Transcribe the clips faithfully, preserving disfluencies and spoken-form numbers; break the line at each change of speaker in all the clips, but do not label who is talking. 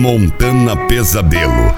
Montana Pesadelo.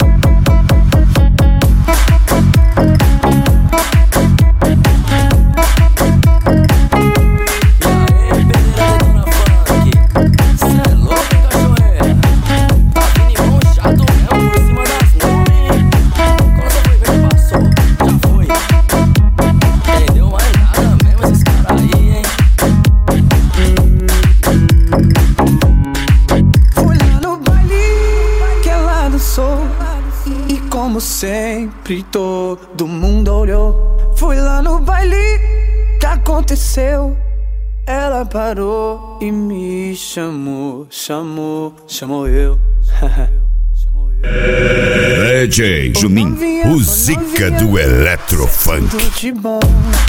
Como sempre, todo mundo olhou. Fui lá no baile, que aconteceu? Ela parou e me chamou, chamou, chamou eu.
D J Juninho, o Zica do Eletrofunk.
Tudo de bom.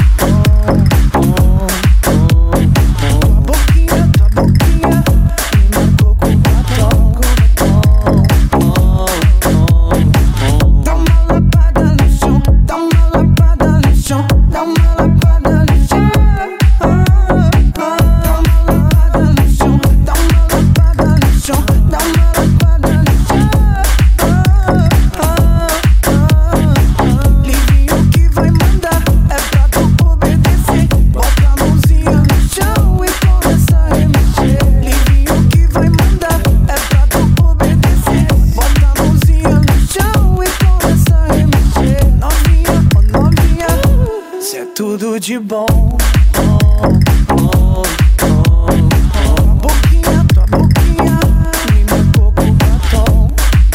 Tudo de bom. Boquinha, tua boquinha me marcou com batom.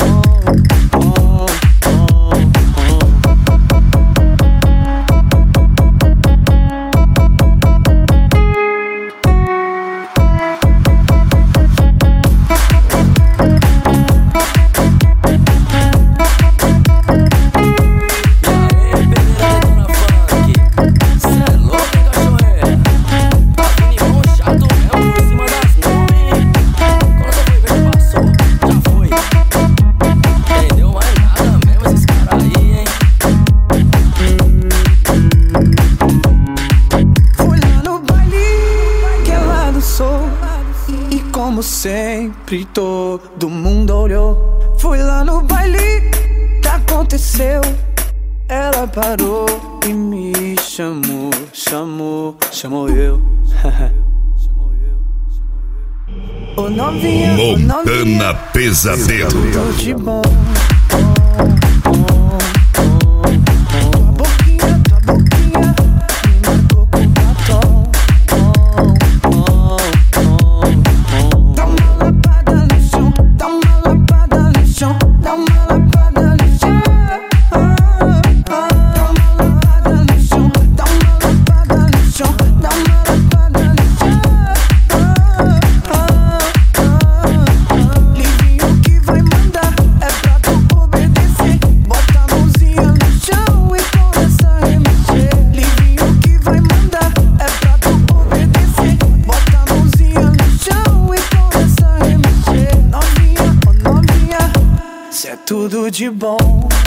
E como sempre, todo mundo olhou. Fui lá no baile, que aconteceu? Ela parou e me chamou, chamou, chamou eu. Ô novinha, ô
Montana
novinha,
Pesadelo.
tudo de bom. Tudo de bom.